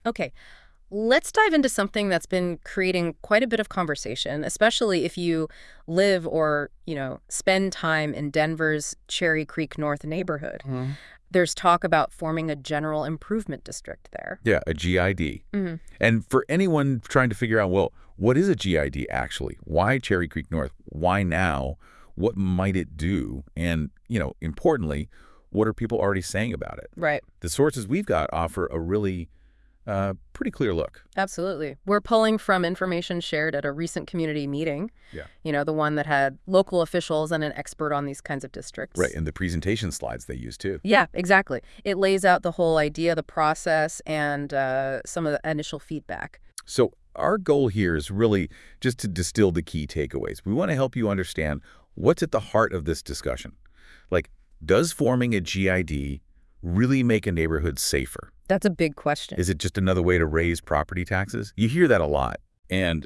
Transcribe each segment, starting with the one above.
Okay, let's dive into something that's been creating quite a bit of conversation, especially if you live or, spend time in Denver's Cherry Creek North neighborhood. Mhm. There's talk about forming a general improvement district there. Yeah, a GID. Hmm. And for anyone trying to figure out, well, what is a GID actually? Why Cherry Creek North? Why now? What might it do? And, importantly, what are people already saying about it? Right. The sources we've got offer a really pretty clear look. Absolutely. We're pulling from information shared at a recent community meeting, Yeah. the one that had local officials and an expert on these kinds of Right, districts. and the presentation slides they use too. Yeah, exactly. It lays out the whole idea, the process, and some of the initial feedback. So our goal here is really just to distill the key takeaways. We want to help you understand what's at the heart of this discussion. Like, does forming a GID really make a neighborhood safer? That's a big question. Is it just another way to raise property taxes? You hear that a lot. And,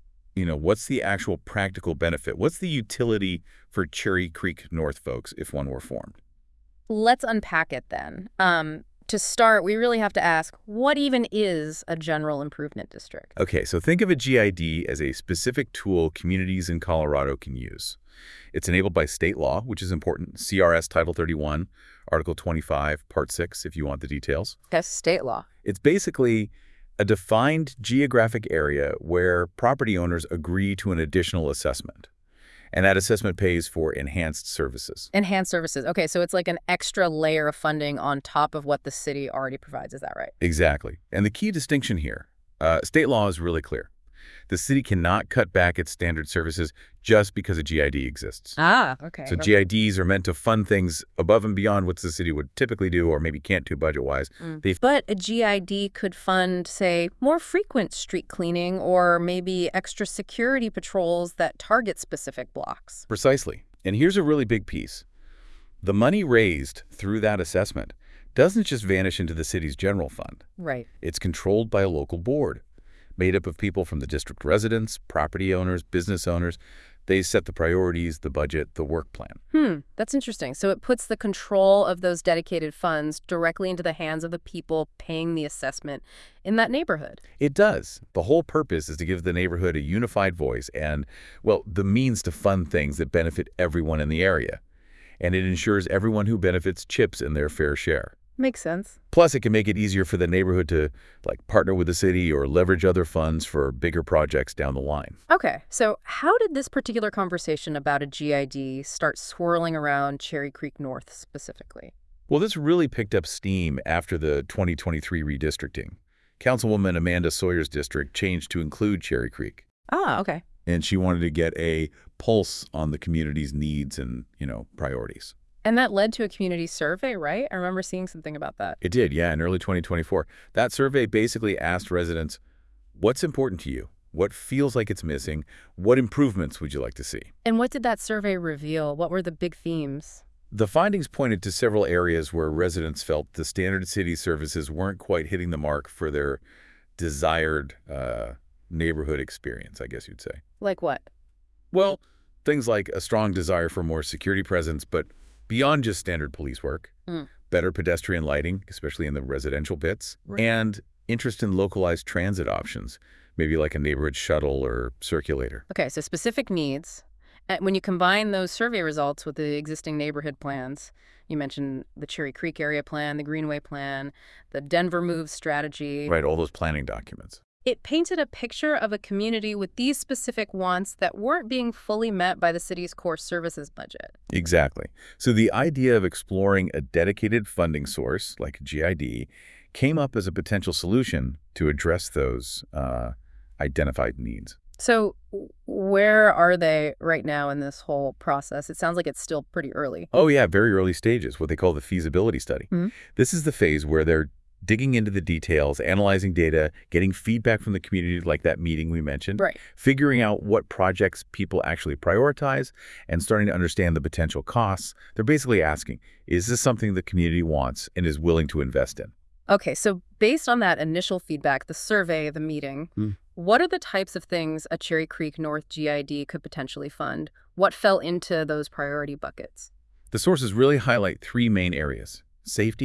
what's the actual practical benefit? What's the utility for Cherry Creek North folks if one were formed? Let's unpack it then. To start, we really have to ask, what even is a general improvement district? Okay, so think of a GID as a specific tool communities in Colorado can use. It's enabled by state law, which is important, CRS Title 31, Article 25, Part 6, if you want the details. That's state law. It's basically a defined geographic area where property owners agree to an additional assessment. And that assessment pays for enhanced services. Enhanced services. Okay, so it's like an extra layer of funding on top of what the city already provides. Is that right? Exactly. And the key distinction here, state law is really clear. The city cannot cut back its standard services just because a GID exists. Ah, okay. So GIDs are meant to fund things above and beyond what the city would typically do or maybe can't do budget-wise. But a GID could fund, say, more frequent street cleaning or maybe extra security patrols that target specific blocks. Precisely. And here's a really big piece. The money raised through that assessment doesn't just vanish into the city's general fund. Right. It's controlled by a local board made up of people from the district residents, property owners, business owners. They set the priorities, the budget, the work plan. That's interesting. So it puts the control of those dedicated funds directly into the hands of the people paying the assessment in that neighborhood. It does. The whole purpose is to give the neighborhood a unified voice and, well, the means to fund things that benefit everyone in the area. And it ensures everyone who benefits chips in their fair share. Makes sense. Plus, it can make it easier for the neighborhood to partner with the city or leverage other funds for bigger projects down the line. Okay, so how did this particular conversation about a GID start swirling around Cherry Creek North specifically? Well, this really picked up steam after the 2023 redistricting. Councilwoman Amanda Sawyer's district changed to include Cherry Creek, Ah, okay. and she wanted to get a pulse on the community's needs and, priorities. And that led to a community survey, right? I remember seeing something about that. It did, yeah, in early 2024. That survey basically asked residents, what's important to you? What feels like it's missing? What improvements would you like to see? And what did that survey reveal? What were the big themes? The findings pointed to several areas where residents felt the standard city services weren't quite hitting the mark for their desired neighborhood experience, I guess you'd say. Like what? Well, things like a strong desire for more security presence, but beyond just standard police work, better pedestrian lighting, especially in the residential bits, Right. and interest in localized transit options, maybe like a neighborhood shuttle or circulator. Okay, so specific needs. And when you combine those survey results with the existing neighborhood plans, you mentioned the Cherry Creek area plan, the Greenway plan, the Denver Move strategy. Right, all those planning documents. It painted a picture of a community with these specific wants that weren't being fully met by the city's core services budget. Exactly. So the idea of exploring a dedicated funding source, like GID, came up as a potential solution to address those identified needs. So where are they right now in this whole process? It sounds like it's still pretty early. Oh, yeah, very early stages, what they call the feasibility study. Mhm. This is the phase where they're digging into the details, analyzing data, getting feedback from the community like that meeting we mentioned, Right. figuring out what projects people actually prioritize, and starting to understand the potential costs. They're basically asking, is this something the community wants and is willing to invest in? Okay, so based on that initial feedback, the survey, the meeting, what are the types of things a Cherry Creek North GID could potentially fund? What fell into those priority buckets? The sources really highlight three main areas: safety,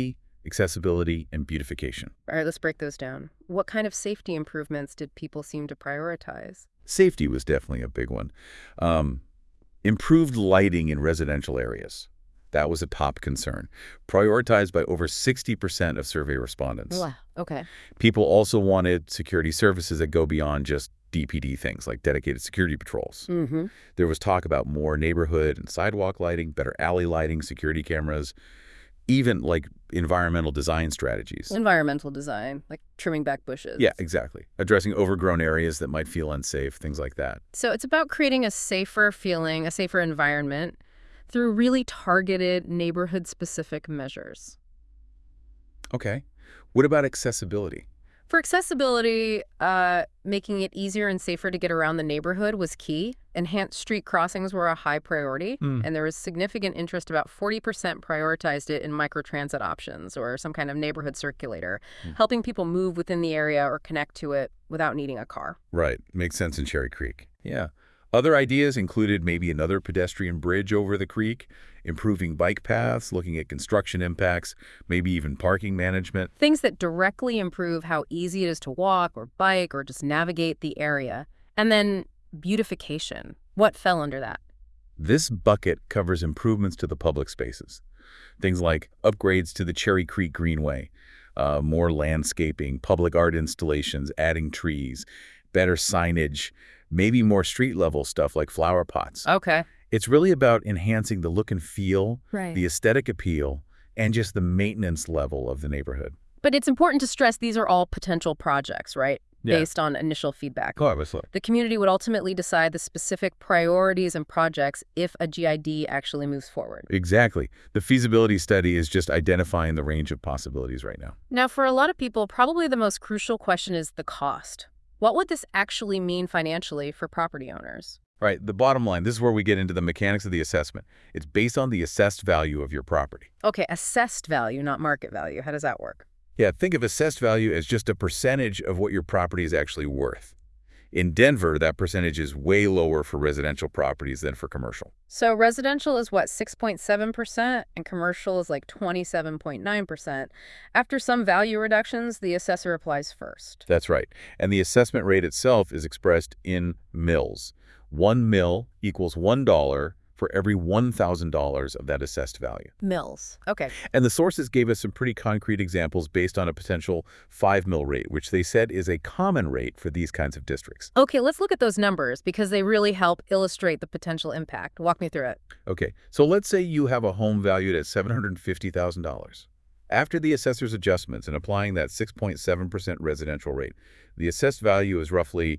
accessibility, and beautification. All right, let's break those down. What kind of safety improvements did people seem to prioritize? Safety was definitely a big one. Improved lighting in residential areas. That was a top concern, prioritized by over 60% of survey respondents. Wow. Okay. People also wanted security services that go beyond just DPD things like dedicated security patrols. Mm-hmm. There was talk about more neighborhood and sidewalk lighting, better alley lighting, security cameras, even like environmental design strategies. Environmental design, like trimming back bushes. Yeah, exactly. Addressing overgrown areas that might feel unsafe, things like that. So it's about creating a safer feeling, a safer environment through really targeted neighborhood-specific measures. Okay. What about accessibility? For accessibility, making it easier and safer to get around the neighborhood was key. Enhanced street crossings were a high priority, and there was significant interest. About 40% prioritized it in microtransit options or some kind of neighborhood circulator, helping people move within the area or connect to it without needing a car. Right. Makes sense in Cherry Creek. Yeah. Other ideas included maybe another pedestrian bridge over the creek, improving bike paths, looking at construction impacts, maybe even parking management. Things that directly improve how easy it is to walk or bike or just navigate the area. And then beautification. What fell under that? This bucket covers improvements to the public spaces. Things like upgrades to the Cherry Creek Greenway, more landscaping, public art installations, adding trees, better signage, maybe more street-level stuff like flower pots. Okay. It's really about enhancing the look and feel, Right. the aesthetic appeal, and just the maintenance level of the neighborhood. But it's important to stress these are all potential projects, right? Yeah. Based on initial feedback. Obviously. The community would ultimately decide the specific priorities and projects if a GID actually moves forward. Exactly. The feasibility study is just identifying the range of possibilities right now. Now, for a lot of people, probably the most crucial question is the cost. What would this actually mean financially for property owners? Right. The bottom line, this is where we get into the mechanics of the assessment. It's based on the assessed value of your property. Okay, assessed value, not market value. How does that work? Yeah, think of assessed value as just a percentage of what your property is actually worth. In Denver, that percentage is way lower for residential properties than for commercial. So residential is what, 6.7%, and commercial is like 27.9%. After some value reductions, the assessor applies first. That's right. And the assessment rate itself is expressed in mils. 1 mil equals $1 for every $1,000 of that assessed value. Mills. Okay. And the sources gave us some pretty concrete examples based on a potential 5 mil rate, which they said is a common rate for these kinds of districts. Okay, let's look at those numbers because they really help illustrate the potential impact. Walk me through it. Okay, so let's say you have a home valued at $750,000. After the assessor's adjustments and applying that 6.7% residential rate, the assessed value is roughly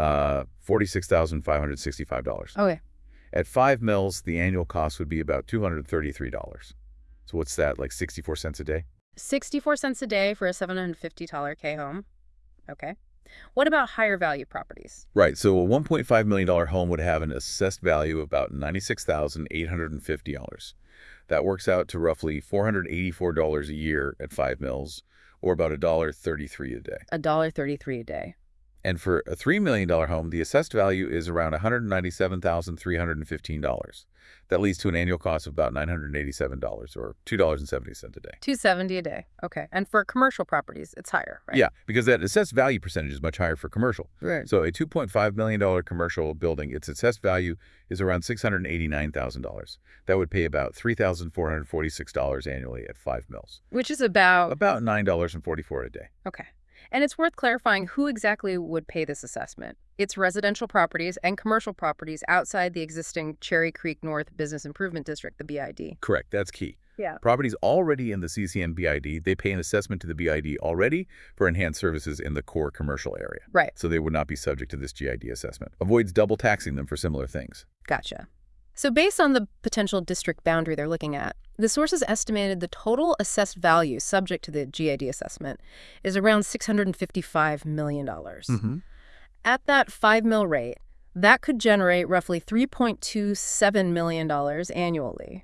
$46,565. Okay. At 5 mils, the annual cost would be about $233. So what's that, like 64 cents a day? 64 cents a day for a $750 K home. Okay. What about higher value properties? Right, so a $1.5 million home would have an assessed value of about $96,850. That works out to roughly $484 a year at 5 mils, or about $1.33 a day. $1.33 a day. And for a $3 million home, the assessed value is around $197,315. That leads to an annual cost of about $987, or $2.70 a day. $270 a day. Okay. And for commercial properties, it's higher, right? Yeah, because that assessed value percentage is much higher for commercial. Right. So a $2.5 million commercial building, its assessed value is around $689,000. That would pay about $3,446 annually at 5 mils. Which is about $9.44 a day. Okay. And it's worth clarifying who exactly would pay this assessment. It's residential properties and commercial properties outside the existing Cherry Creek North Business Improvement District, the BID. Correct. That's key. Yeah. Properties already in the CCN BID, they pay an assessment to the BID already for enhanced services in the core commercial area. Right. So they would not be subject to this GID assessment. Avoids double taxing them for similar things. Gotcha. So based on the potential district boundary they're looking at, the sources estimated the total assessed value subject to the GID assessment is around $655 million. Mm-hmm. At that 5 mil rate, that could generate roughly $3.27 million annually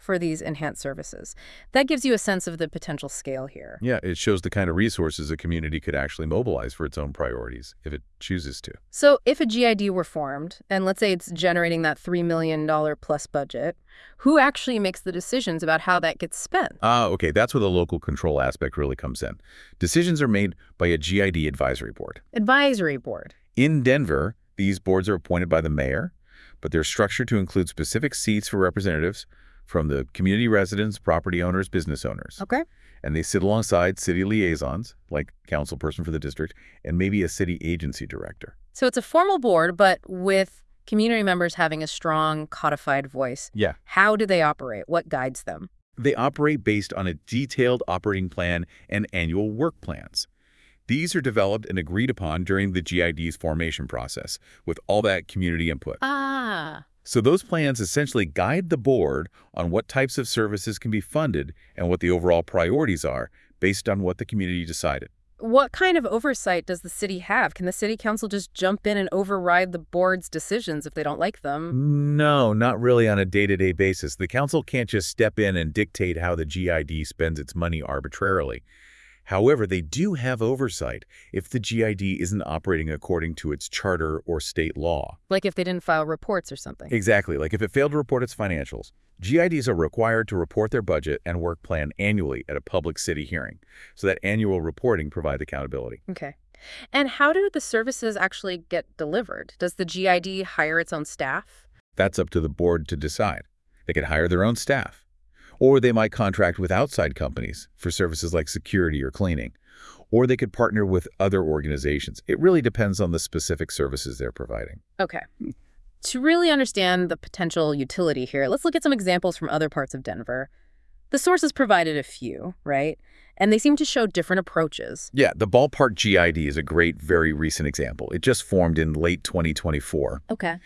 for these enhanced services. That gives you a sense of the potential scale here. Yeah, it shows the kind of resources a community could actually mobilize for its own priorities if it chooses to. So if a GID were formed, and let's say it's generating that $3 million plus budget, who actually makes the decisions about how that gets spent? Okay, that's where the local control aspect really comes in. Decisions are made by a GID advisory board. Advisory board. In Denver, these boards are appointed by the mayor, but they're structured to include specific seats for representatives from the community residents, property owners, business owners. Okay. And they sit alongside city liaisons, like councilperson for the district, and maybe a city agency director. So it's a formal board, but with community members having a strong codified voice. Yeah. How do they operate? What guides them? They operate based on a detailed operating plan and annual work plans. These are developed and agreed upon during the GID's formation process, with all that community input. So those plans essentially guide the board on what types of services can be funded and what the overall priorities are based on what the community decided. What kind of oversight does the city have? Can the city council just jump in and override the board's decisions if they don't like them? No, not really on a day-to-day basis. The council can't just step in and dictate how the GID spends its money arbitrarily. However, they do have oversight if the GID isn't operating according to its charter or state law. Like if they didn't file reports or something. Exactly. Like if it failed to report its financials. GIDs are required to report their budget and work plan annually at a public city hearing. So that annual reporting provides accountability. Okay. And how do the services actually get delivered? Does the GID hire its own staff? That's up to the board to decide. They could hire their own staff. Or they might contract with outside companies for services like security or cleaning. Or they could partner with other organizations. It really depends on the specific services they're providing. Okay. To really understand the potential utility here, let's look at some examples from other parts of Denver. The sources provided a few, right? And they seem to show different approaches. Yeah, the Ballpark GID is a great, very recent example. It just formed in late 2024. Okay.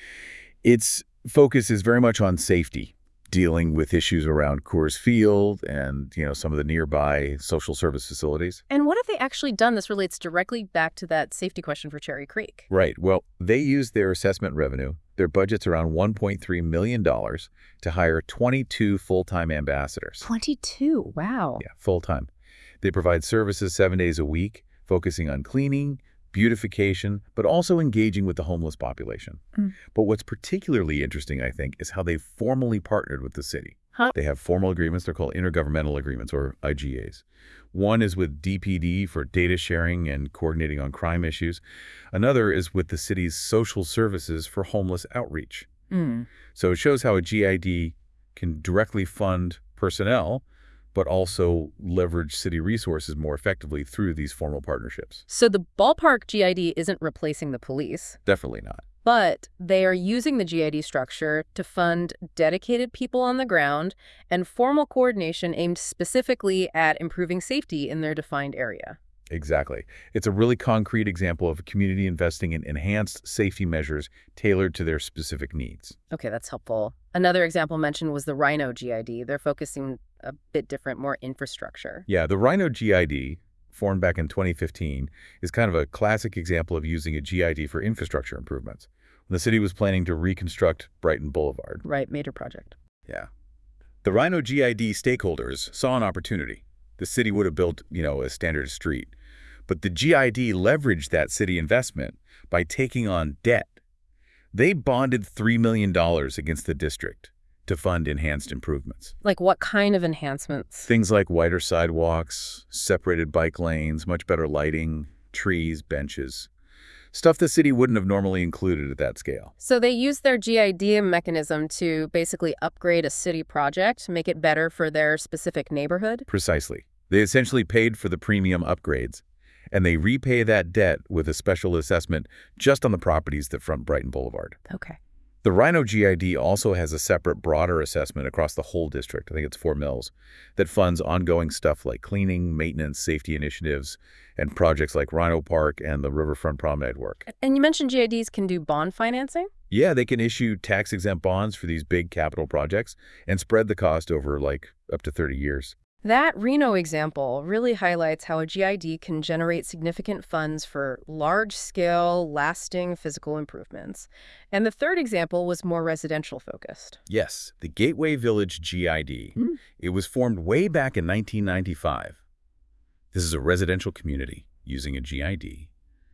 Its focus is very much on safety, dealing with issues around Coors Field and, some of the nearby social service facilities. And what have they actually done? This relates directly back to that safety question for Cherry Creek. Right. Well, they used their assessment revenue, their budget's around $1.3 million, to hire 22 full-time ambassadors. 22? Wow. Yeah, full-time. They provide services 7 days a week, focusing on cleaning, beautification, but also engaging with the homeless population. But what's particularly interesting, I think, is how they've formally partnered with the city. They have formal agreements. They're called intergovernmental agreements, or IGAs. One is with DPD for data sharing and coordinating on crime issues. Another is with the city's social services for homeless outreach. So it shows how a GID can directly fund personnel, but also leverage city resources more effectively through these formal partnerships. So the Ballpark GID isn't replacing the police. Definitely not. But they are using the GID structure to fund dedicated people on the ground and formal coordination aimed specifically at improving safety in their defined area. Exactly. It's a really concrete example of a community investing in enhanced safety measures tailored to their specific needs. Okay, that's helpful. Another example mentioned was the Rhino GID. They're focusing a bit different, more infrastructure. Yeah, the Rhino GID, formed back in 2015, is kind of a classic example of using a GID for infrastructure improvements. When the city was planning to reconstruct Brighton Boulevard. Right, major project. Yeah. The Rhino GID stakeholders saw an opportunity. The city would have built, a standard street. But the GID leveraged that city investment by taking on debt. They bonded $3 million against the district to fund enhanced improvements. Like what kind of enhancements? Things like wider sidewalks, separated bike lanes, much better lighting, trees, benches. Stuff the city wouldn't have normally included at that scale. So they used their GID mechanism to basically upgrade a city project, make it better for their specific neighborhood? Precisely. They essentially paid for the premium upgrades, and they repay that debt with a special assessment just on the properties that front Brighton Boulevard. Okay. The Rhino GID also has a separate, broader assessment across the whole district, I think it's 4 mills, that funds ongoing stuff like cleaning, maintenance, safety initiatives, and projects like Rhino Park and the Riverfront Promenade work. And you mentioned GIDs can do bond financing? Yeah, they can issue tax-exempt bonds for these big capital projects and spread the cost over, up to 30 years. That Reno example really highlights how a GID can generate significant funds for large-scale, lasting physical improvements. And the third example was more residential focused. Yes, the Gateway Village GID. Hmm. It was formed way back in 1995. This is a residential community using a GID.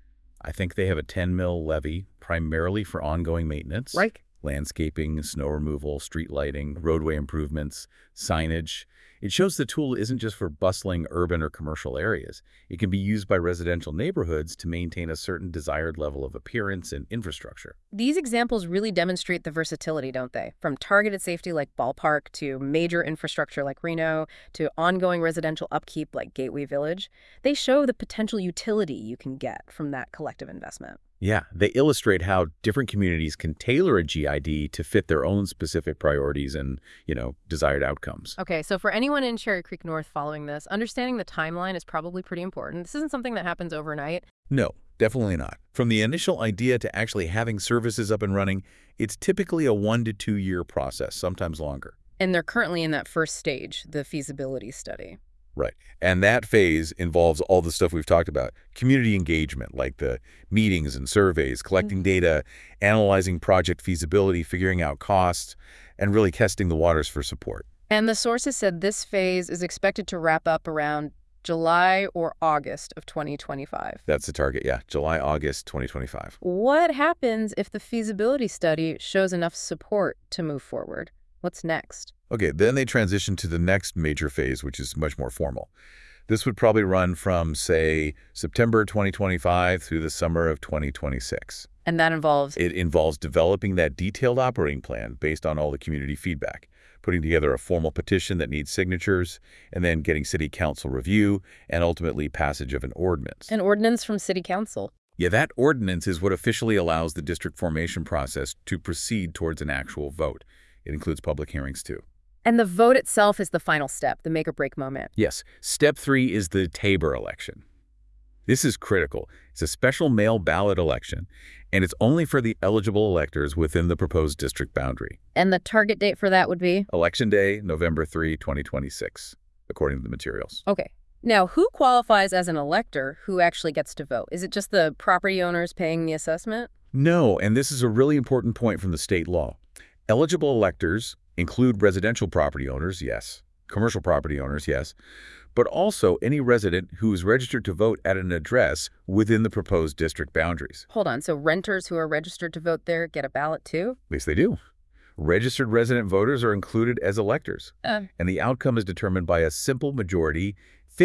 I think they have a 10 mil levy primarily for ongoing maintenance. Right. Landscaping, snow removal, street lighting, roadway improvements, signage. It shows the tool isn't just for bustling urban or commercial areas. It can be used by residential neighborhoods to maintain a certain desired level of appearance and infrastructure. These examples really demonstrate the versatility, don't they? From targeted safety like Ballpark to major infrastructure like Reno to ongoing residential upkeep like Gateway Village. They show the potential utility you can get from that collective investment. Yeah, they illustrate how different communities can tailor a GID to fit their own specific priorities and, desired outcomes. Okay, so for anyone in Cherry Creek North following this, understanding the timeline is probably pretty important. This isn't something that happens overnight. No, definitely not. From the initial idea to actually having services up and running, it's typically a 1 to 2 year process, sometimes longer. And they're currently in that first stage, the feasibility study. Right. And that phase involves all the stuff we've talked about. Community engagement, like the meetings and surveys, collecting data, analyzing project feasibility, figuring out costs, and really testing the waters for support. And the sources said this phase is expected to wrap up around July or August of 2025. That's the target, yeah. July, August 2025. What happens if the feasibility study shows enough support to move forward? What's next? Okay, then they transition to the next major phase, which is much more formal. This would probably run from, say, September 2025 through the summer of 2026. And that involves? It involves developing that detailed operating plan based on all the community feedback, putting together a formal petition that needs signatures, and then getting city council review, and ultimately passage of an ordinance. An ordinance from city council. Yeah, that ordinance is what officially allows the district formation process to proceed towards an actual vote. It includes public hearings, too. And the vote itself is the final step, the make-or-break moment. Yes. Step 3 is the Tabor election. This is critical. It's a special mail ballot election, and it's only for the eligible electors within the proposed district boundary. And the target date for that would be? Election Day, November 3, 2026, according to the materials. Okay. Now, who qualifies as an elector? Who actually gets to vote? Is it just the property owners paying the assessment? No, and this is a really important point from the state law. Eligible electors include residential property owners, yes. Commercial property owners, yes. But also any resident who is registered to vote at an address within the proposed district boundaries. Hold on, so renters who are registered to vote there get a ballot too? At least they do. Registered resident voters are included as electors. And the outcome is determined by a simple majority,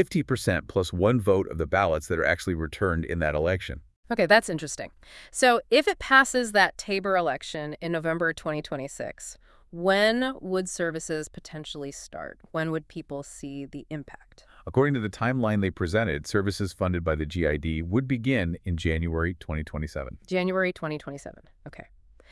50% plus 1 vote of the ballots that are actually returned in that election. Okay, that's interesting. So if it passes that Tabor election in November 2026, when would services potentially start? When would people see the impact? According to the timeline they presented, services funded by the GID would begin in January 2027. January 2027. Okay.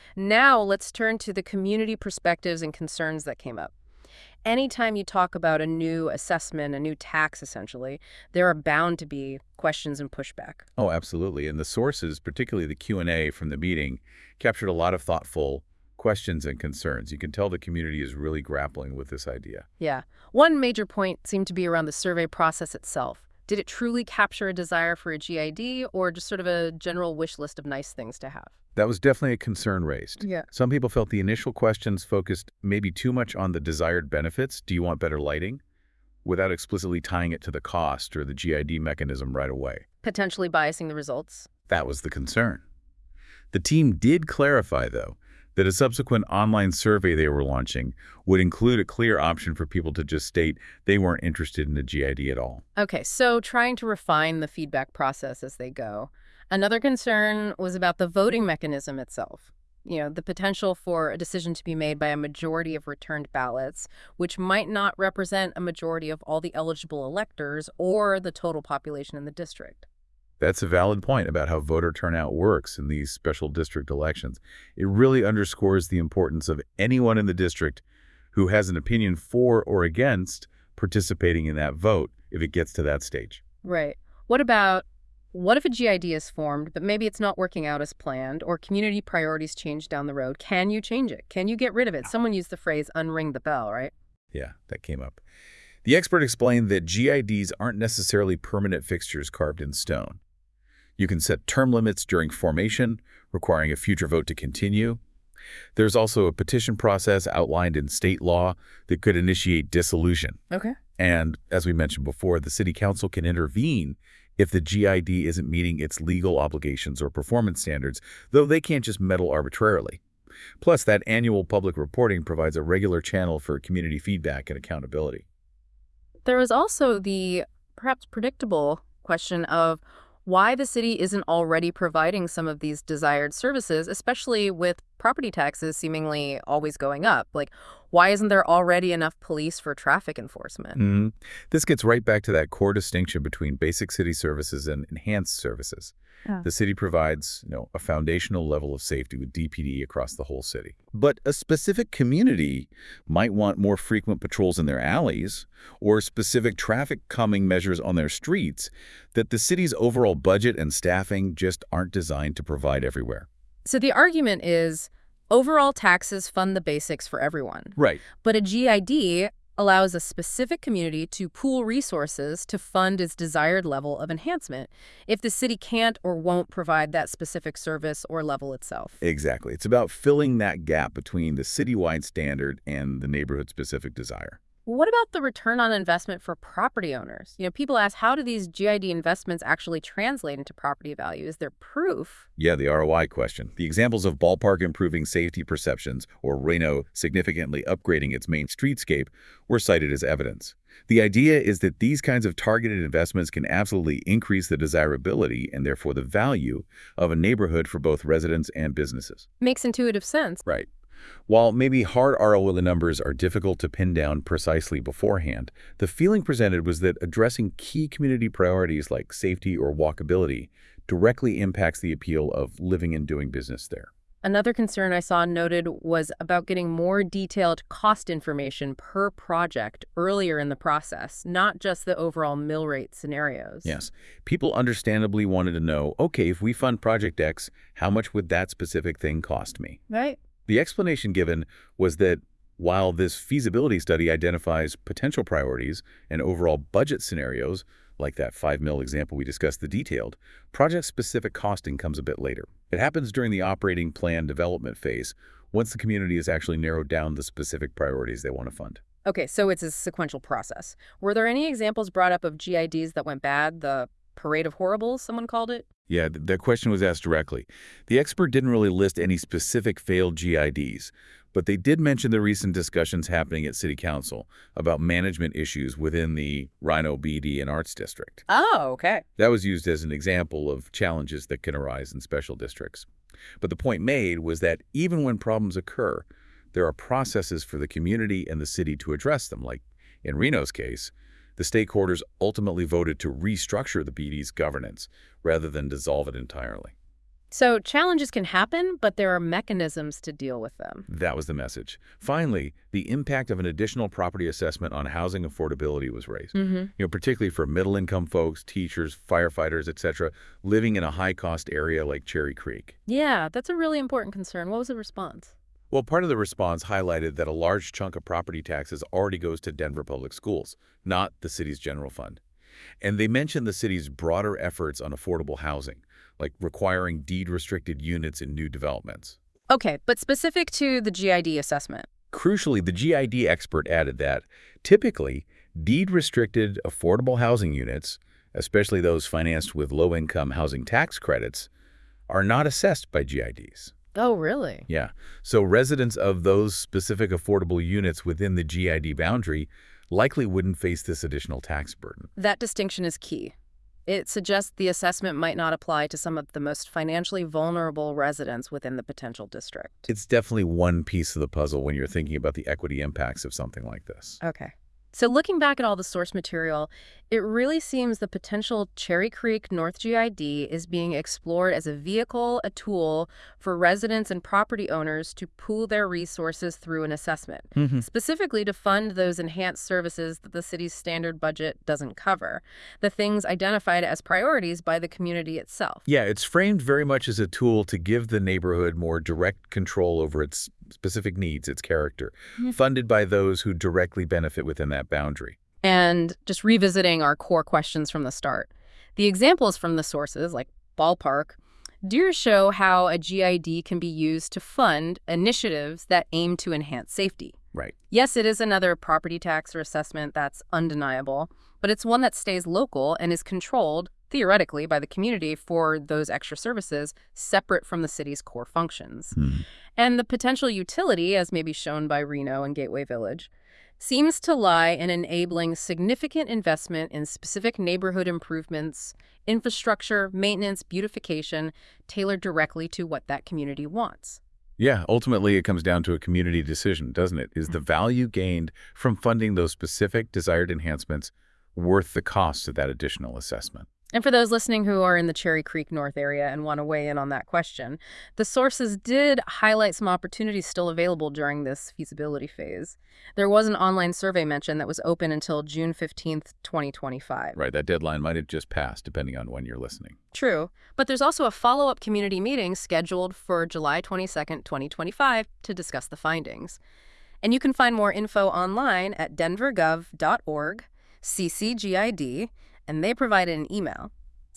Now let's turn to the community perspectives and concerns that came up. Anytime you talk about a new assessment, a new tax essentially, there are bound to be questions and pushback. Oh, absolutely. And the sources, particularly the Q&A from the meeting, captured a lot of thoughtful questions and concerns. You can tell the community is really grappling with this idea. Yeah. One major point seemed to be around the survey process itself. Did it truly capture a desire for a GID or just sort of a general wish list of nice things to have? That was definitely a concern raised. Yeah. Some people felt the initial questions focused maybe too much on the desired benefits. Do you want better lighting? Without explicitly tying it to the cost or the GID mechanism right away. Potentially biasing the results. That was the concern. The team did clarify, though, that a subsequent online survey they were launching would include a clear option for people to just state they weren't interested in the GID at all. Okay, so trying to refine the feedback process as they go. Another concern was about the voting mechanism itself. The potential for a decision to be made by a majority of returned ballots, which might not represent a majority of all the eligible electors or the total population in the district. That's a valid point about how voter turnout works in these special district elections. It really underscores the importance of anyone in the district who has an opinion for or against participating in that vote if it gets to that stage. Right. What if a GID is formed, but maybe it's not working out as planned, or community priorities change down the road? Can you change it? Can you get rid of it? Someone used the phrase unring the bell, right? Yeah, that came up. The expert explained that GIDs aren't necessarily permanent fixtures carved in stone. You can set term limits during formation, requiring a future vote to continue. There's also a petition process outlined in state law that could initiate dissolution. Okay. And as we mentioned before, the city council can intervene if the GID isn't meeting its legal obligations or performance standards, though they can't just meddle arbitrarily. Plus, that annual public reporting provides a regular channel for community feedback and accountability. There is also the perhaps predictable question of why the city isn't already providing some of these desired services, especially with property taxes seemingly always going up. Like, why isn't there already enough police for traffic enforcement? This gets right back to that core distinction between basic city services and enhanced services. Yeah. The city provides, a foundational level of safety with DPD across the whole city. But a specific community might want more frequent patrols in their alleys or specific traffic calming measures on their streets that the city's overall budget and staffing just aren't designed to provide everywhere. So the argument is overall taxes fund the basics for everyone. Right. But a GID allows a specific community to pool resources to fund its desired level of enhancement if the city can't or won't provide that specific service or level itself. Exactly. It's about filling that gap between the citywide standard and the neighborhood-specific desire. What about the return on investment for property owners? People ask, how do these GID investments actually translate into property value? Is there proof? Yeah, the ROI question. The examples of Ballpark improving safety perceptions or Reno significantly upgrading its main streetscape were cited as evidence. The idea is that these kinds of targeted investments can absolutely increase the desirability and therefore the value of a neighborhood for both residents and businesses. Makes intuitive sense. Right. While maybe hard ROI numbers are difficult to pin down precisely beforehand, the feeling presented was that addressing key community priorities like safety or walkability directly impacts the appeal of living and doing business there. Another concern I saw noted was about getting more detailed cost information per project earlier in the process, not just the overall mill rate scenarios. Yes. People understandably wanted to know, okay, if we fund Project X, how much would that specific thing cost me? Right. The explanation given was that while this feasibility study identifies potential priorities and overall budget scenarios, like that 5 mil example we discussed the detailed, project-specific costing comes a bit later. It happens during the operating plan development phase, once the community has actually narrowed down the specific priorities they want to fund. Okay, so it's a sequential process. Were there any examples brought up of GIDs that went bad, the parade of horribles, someone called it? Yeah, that question was asked directly. The expert didn't really list any specific failed GIDs, but they did mention the recent discussions happening at City Council about management issues within the Rhino BD and Arts District. Oh, okay. That was used as an example of challenges that can arise in special districts. But the point made was that even when problems occur, there are processes for the community and the city to address them. Like in Reno's case, the stakeholders ultimately voted to restructure the BD's governance rather than dissolve it entirely. So challenges can happen, but there are mechanisms to deal with them. That was the message. Finally, the impact of an additional property assessment on housing affordability was raised. Particularly for middle-income folks, teachers, firefighters, etc., living in a high-cost area like Cherry Creek. Yeah, that's a really important concern. What was the response? Well, part of the response highlighted that a large chunk of property taxes already goes to Denver Public Schools, not the city's general fund. And they mentioned the city's broader efforts on affordable housing, like requiring deed-restricted units in new developments. Okay, but specific to the GID assessment. Crucially, the GID expert added that, typically, deed-restricted affordable housing units, especially those financed with low-income housing tax credits, are not assessed by GIDs. Oh, really? Yeah. So residents of those specific affordable units within the GID boundary likely wouldn't face this additional tax burden. That distinction is key. It suggests the assessment might not apply to some of the most financially vulnerable residents within the potential district. It's definitely one piece of the puzzle when you're thinking about the equity impacts of something like this. Okay. So looking back at all the source material, it really seems the potential Cherry Creek North GID is being explored as a vehicle, a tool for residents and property owners to pool their resources through an assessment, specifically to fund those enhanced services that the city's standard budget doesn't cover, the things identified as priorities by the community itself. Yeah, it's framed very much as a tool to give the neighborhood more direct control over its specific needs, its character, funded by those who directly benefit within that boundary. and just revisiting our core questions from the start. The examples from the sources, like Ballpark, do show how a GID can be used to fund initiatives that aim to enhance safety. Right. Yes, it is another property tax or assessment that's undeniable, but it's one that stays local and is controlled, theoretically, by the community for those extra services separate from the city's core functions. And the potential utility, as may be shown by Reno and Gateway Village, seems to lie in enabling significant investment in specific neighborhood improvements, infrastructure, maintenance, beautification, tailored directly to what that community wants. Yeah, ultimately it comes down to a community decision, doesn't it? Is the value gained from funding those specific desired enhancements worth the cost of that additional assessment? And for those listening who are in the Cherry Creek North area and want to weigh in on that question, the sources did highlight some opportunities still available during this feasibility phase. There was an online survey mentioned that was open until June 15th, 2025. Right, that deadline might have just passed, depending on when you're listening. True, but there's also a follow-up community meeting scheduled for July 22nd, 2025 to discuss the findings. And you can find more info online at denvergov.org, CCGID, and they provided an email,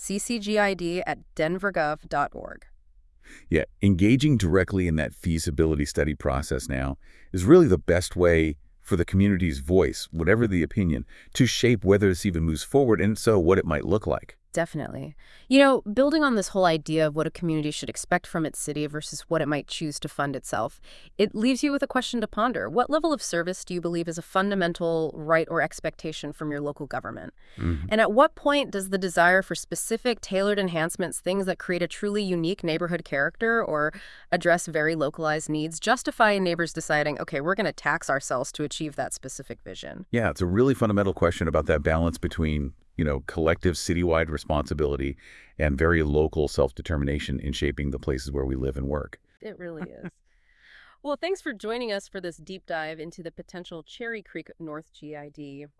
ccgid@denvergov.org. Yeah, engaging directly in that feasibility study process now is really the best way for the community's voice, whatever the opinion, to shape whether this even moves forward and so what it might look like. Definitely. Building on this whole idea of what a community should expect from its city versus what it might choose to fund itself, it leaves you with a question to ponder. What level of service do you believe is a fundamental right or expectation from your local government? And at what point does the desire for specific tailored enhancements, things that create a truly unique neighborhood character or address very localized needs, justify neighbors deciding, okay, we're going to tax ourselves to achieve that specific vision? Yeah, it's a really fundamental question about that balance between collective citywide responsibility and very local self-determination in shaping the places where we live and work. It really is. Well, thanks for joining us for this deep dive into the potential Cherry Creek North GID.